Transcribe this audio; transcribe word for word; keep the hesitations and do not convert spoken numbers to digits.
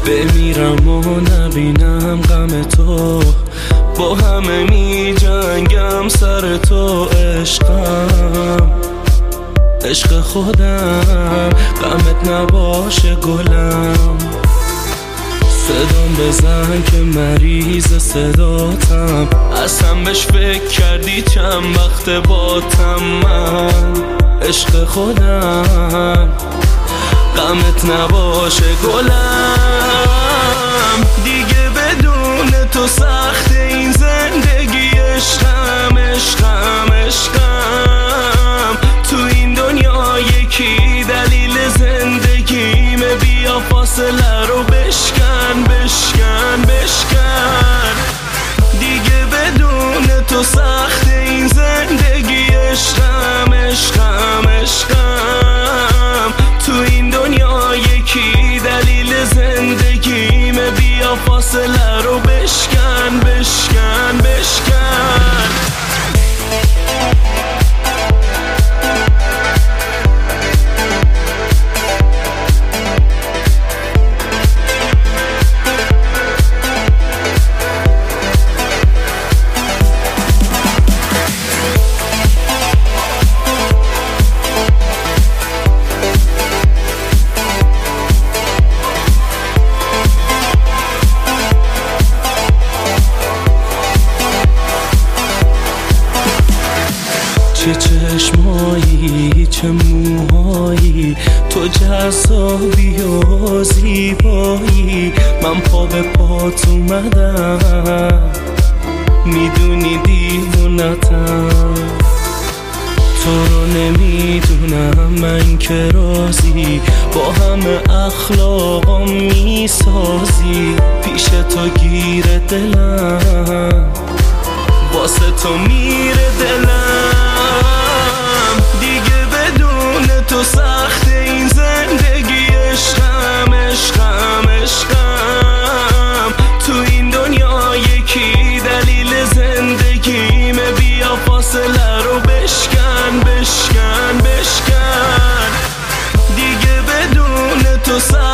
بمیرم و نبینم غم تو، با همه می جنگم سر تو. عشقم عشق خودم، غمت نباشه گلم. صدام بزن که مریض صداتم، اصلا بهش فکر کردی چند وقت باتم من. عشق خودم، غمت نباشه گلم. دیگه بدون تو سخت این زندگی. عشقم عشقم عشقم، تو این دنیا یکی دلیل زندگیمه. بیا فاصله رو بشکن بشکن بشکن. دیگه بدون تو سخت این زندگی. عشقم عشقم عشقم، تو این دنیا یکی دلیل زندگیمه. بیا فاصله رو بشکن بشکن بشکن. چه چشمایی چه موهایی، تو جذابی و زیبایی. من پا به پات اومدم، میدونی دیوونتم. تو رو نمیدونم من که رازی، با همه اخلاقام میسازی. پیش تو گیر دلم، واسه تو میره دلم. دیگه بدون تو سخت این زندگی. عشقم عشقم عشقم، تو این دنیا یکی دلیل زندگیمه. بیا فاصله رو بشکن بشکن بشکن. دیگه بدون تو سخت